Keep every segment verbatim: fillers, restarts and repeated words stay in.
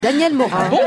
Daniel Morin. Bon,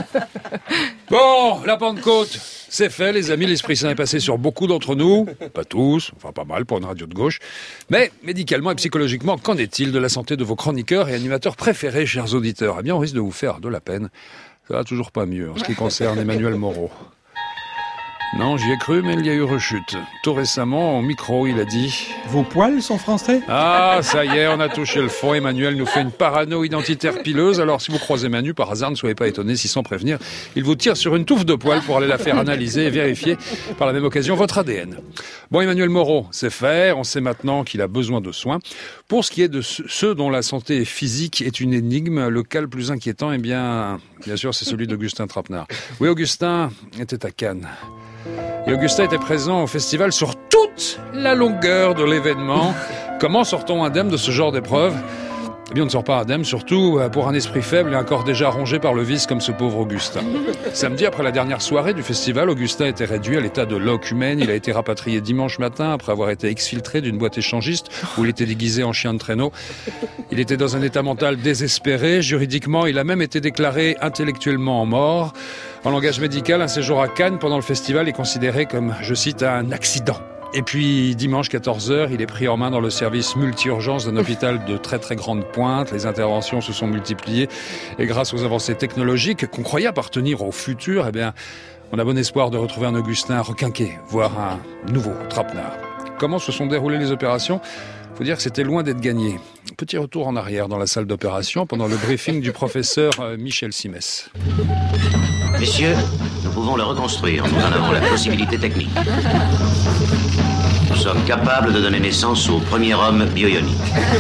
bon, la Pentecôte, c'est fait, les amis. L'Esprit Saint est passé sur beaucoup d'entre nous. Pas tous, enfin pas mal pour une radio de gauche. Mais, médicalement et psychologiquement, qu'en est-il de la santé de vos chroniqueurs et animateurs préférés, chers auditeurs? Eh bien, on risque de vous faire de la peine. Ça va toujours pas mieux en ce qui concerne Emmanuel Moreau. Non, j'y ai cru, mais il y a eu rechute. Tout récemment, au micro, il a dit... Vos poils sont français ? Ah, ça y est, on a touché le fond. Emmanuel nous fait une parano identitaire pileuse. Alors, si vous croisez Manu, par hasard, ne soyez pas étonnés si, sans prévenir, il vous tire sur une touffe de poils pour aller la faire analyser et vérifier, par la même occasion, votre A D N. Bon, Emmanuel Moreau, c'est fait. On sait maintenant qu'il a besoin de soins. Pour ce qui est de ceux dont la santé physique est une énigme, le cas le plus inquiétant, eh bien, bien sûr, c'est celui d'Augustin Trapenard. Oui, Augustin était à Cannes. Et Augustin était présent au festival sur toute la longueur de l'événement. Comment sort-on indemne de ce genre d'épreuve ? Eh bien, on ne sort pas indemne, surtout pour un esprit faible et un corps déjà rongé par le vice comme ce pauvre Augustin. Samedi, après la dernière soirée du festival, Augustin était réduit à l'état de loque humaine. Il a été rapatrié dimanche matin après avoir été exfiltré d'une boîte échangiste où il était déguisé en chien de traîneau. Il était dans un état mental désespéré. Juridiquement, il a même été déclaré intellectuellement mort. En langage médical, un séjour à Cannes pendant le festival est considéré comme, je cite, un accident. Et puis, dimanche quatorze heures, il est pris en main dans le service multi-urgence d'un hôpital de très très grande pointe. Les interventions se sont multipliées et grâce aux avancées technologiques qu'on croyait appartenir au futur, eh bien, on a bon espoir de retrouver un Augustin requinqué, voire un nouveau Trapenard. Comment se sont déroulées les opérations ? Faut dire que c'était loin d'être gagné. Petit retour en arrière dans la salle d'opération pendant le briefing du professeur Michel Simès. Messieurs, nous pouvons le reconstruire. Nous en avons la possibilité technique. Nous sommes capables de donner naissance au premier homme bioionique.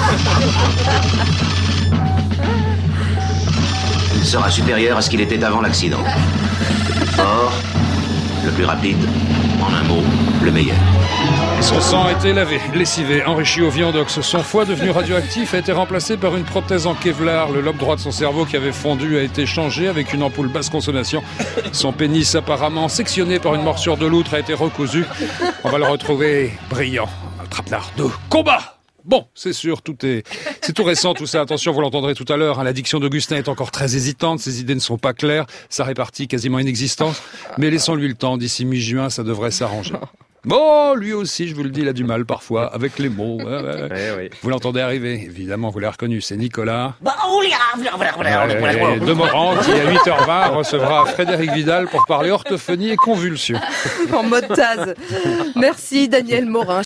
Il sera supérieur à ce qu'il était avant l'accident. Le plus fort, le plus rapide, en un mot, le meilleur. Son sang a été lavé, lessivé, enrichi au viandox. Son foie, devenu radioactif, a été remplacé par une prothèse en Kevlar. Le lobe droit de son cerveau qui avait fondu a été changé avec une ampoule basse consommation. Son pénis, apparemment sectionné par une morsure de loutre, a été recousu. On va le retrouver brillant. Un Trapenard de combat. Bon, c'est sûr, tout est, c'est tout récent, tout ça. Attention, vous l'entendrez tout à l'heure, hein, l'addiction d'Augustin est encore très hésitante, ses idées ne sont pas claires, sa répartie quasiment inexistante. Mais laissons-lui le temps, d'ici mi-juin, ça devrait s'arranger. Bon, lui aussi, je vous le dis, il a du mal parfois avec les mots. Ouais, ouais. Ouais, ouais. Vous l'entendez arriver, évidemment, vous l'avez reconnu, c'est Nicolas. Ouais, de Morand, qui à huit heures vingt recevra Frédéric Vidal pour parler orthophonie et convulsions. En mode Taz. Merci Daniel Morin.